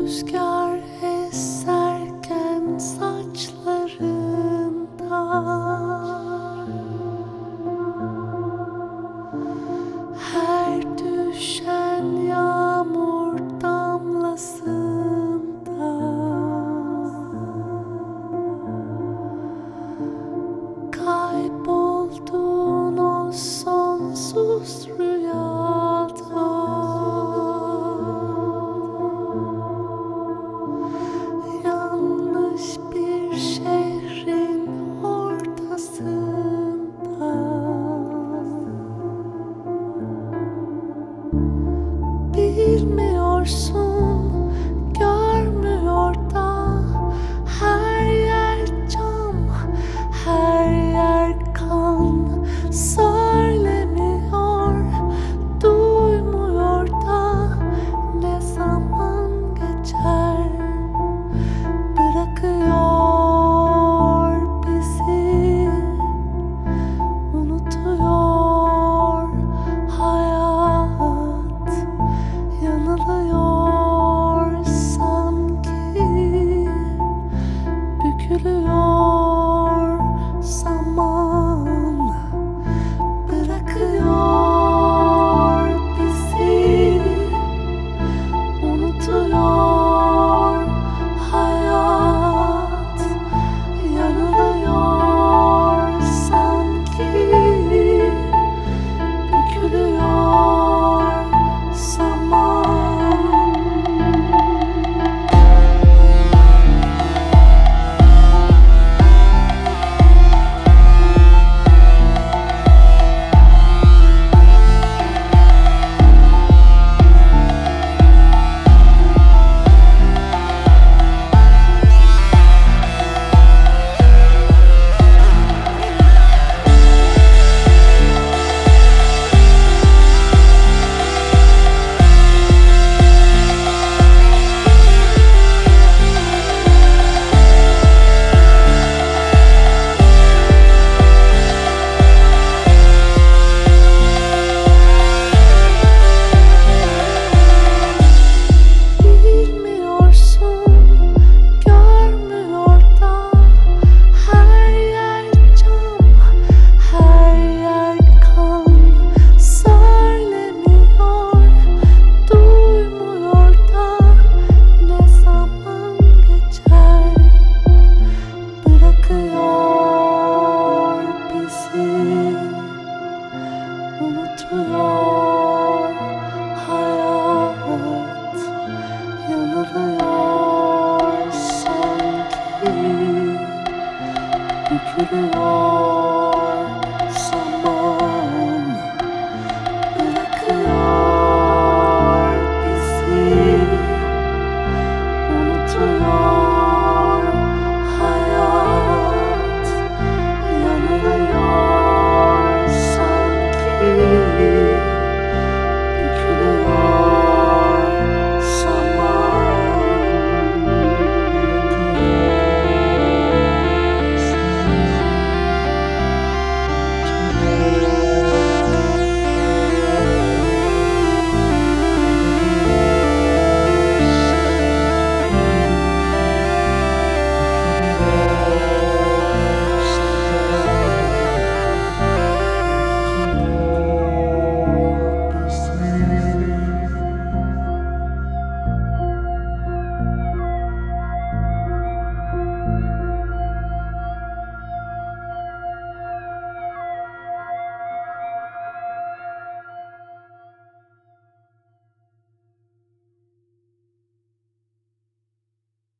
Rüzgar eserken saçlarından, her düşen yağmur damlasından, kayboldun o sonsuz rüyada. Yanlış bir şehrin ortasında, bilmiyorsun, görmüyor da her yer cam, her yer kan. Söylemiyor, duymuyor da ne zaman geçer, bırakıyor bizi, unutuyor hayat, yanılıyor sanki, bükülüyor zaman, bırakıyor bizi, unutuyor hayat, yanılıyor sanki, bükülüyor zaman. Unutuyor hayat, yanılıyor sanki, bükülüyor zaman, bırakıyor bizi, unutuyor